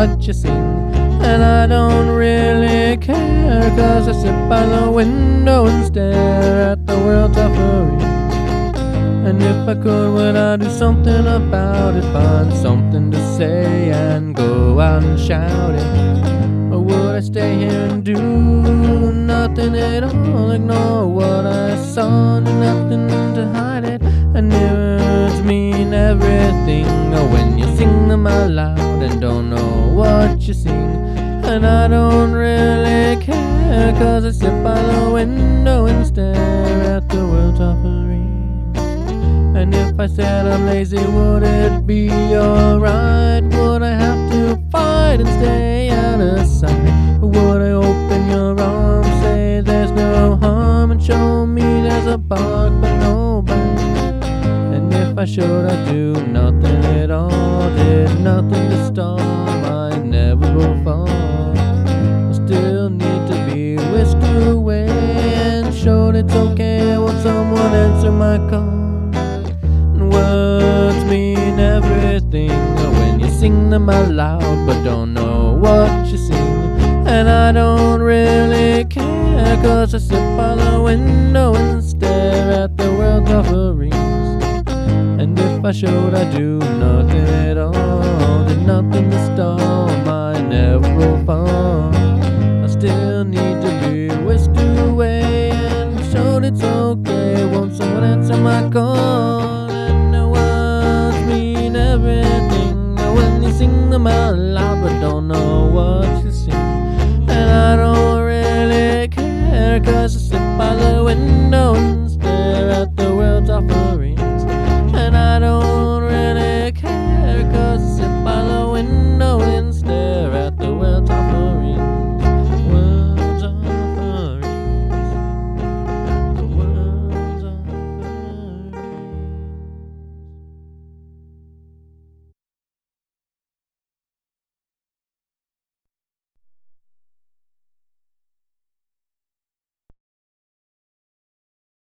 what you sing. And I don't really care, 'cause I sit by the window and stare at the world's offering. And if I could, would I do something about it? Find something to say and go out and shout it. Or would I stay here and do nothing at all? Ignore what I saw, do nothing to hide it. And words mean everything when you sing them out loud and don't know what you sing. And I don't really care, 'cause I sit by the window and stare at the world's offering. And if I said I'm lazy, would it be alright? Would I have to fight and stay out of sight? Or would I open your arms, say there's no harm, and show me there's a bark but no bite? And if I should, I'd do nothing at all, did nothing to stall my inevitable fall. I still need to be whisked away and showed it's okay. Won't someone answer my call? Words mean everything when you sing them out loud, but don't know what you sing. And I don't really care, 'cause I sit by the window and stare at the world's offerings. And if I showed, I'd do nothing at all, did nothing to stall my inevitable fall. I still need to be whisked away and showed it's okay. Won't someone answer my call? Everything when you sing them out loud.